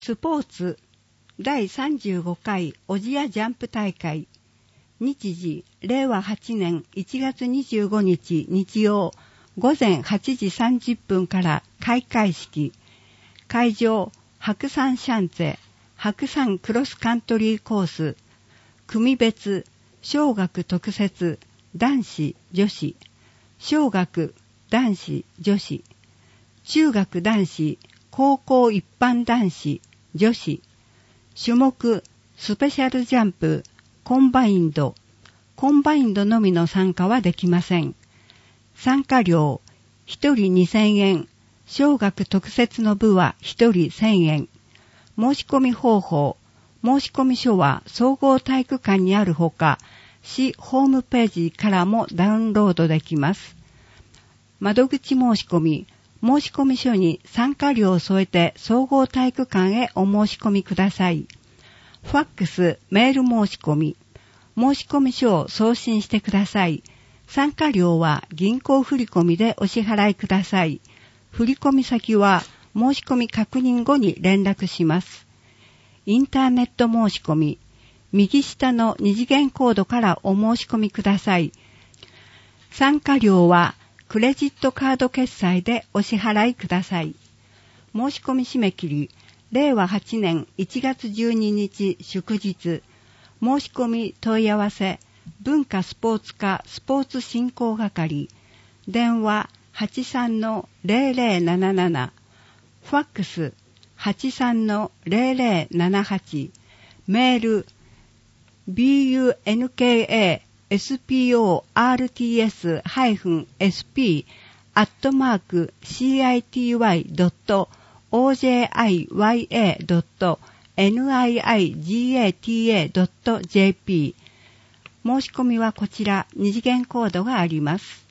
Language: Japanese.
スポーツ第35回小千谷ジャンプ大会、日時令和8年1月25日日曜午前8時30分から開会式。会場白山シャンツェ白山クロスカントリーコース。組別小学特設男子女子、小学男子女子、中学男子高校一般男子女子。種目スペシャルジャンプコンバインドのみの参加はできません。参加料1人2000円、小学特設の部は1人1000円。申し込み方法、申し込み書は総合体育館にあるほか、市ホームページからもダウンロードできます。窓口申し込み、申し込み書に参加料を添えて総合体育館へお申し込みください。ファックス、メール申し込み、申し込み書を送信してください。参加料は銀行振込でお支払いください。振込先は申し込み確認後に連絡します。インターネット申し込み、右下の二次元コードからお申し込みください。参加料はクレジットカード決済でお支払いください。申し込み締め切り、令和8年1月12日祝日。申し込み問い合わせ、文化スポーツ課スポーツ振興係。電話 83-0077。ファックス 83-0078。メール bunka-sports-city.ojiya.niigata.jp。申し込みはこちら二次元コードがあります。